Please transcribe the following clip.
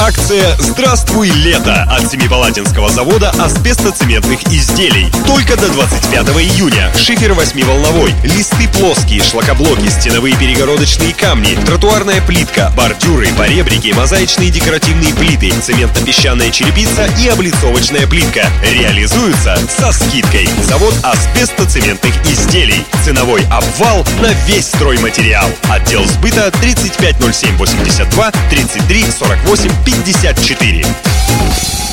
Акция «Здравствуй, лето» от Семипалатинского завода асбестоцементных изделий. Только до 25 июня. Шифер 8-волновой, листы плоские, шлакоблоки, стеновые перегородочные камни, тротуарная плитка, бордюры, поребрики, мозаичные декоративные плиты, цементно-песчаная черепица и облицовочная плитка. Реализуются со скидкой. Завод асбестоцементных изделий. Ценовой обвал на весь стройматериал. Отдел сбыта 350782 33 48 54.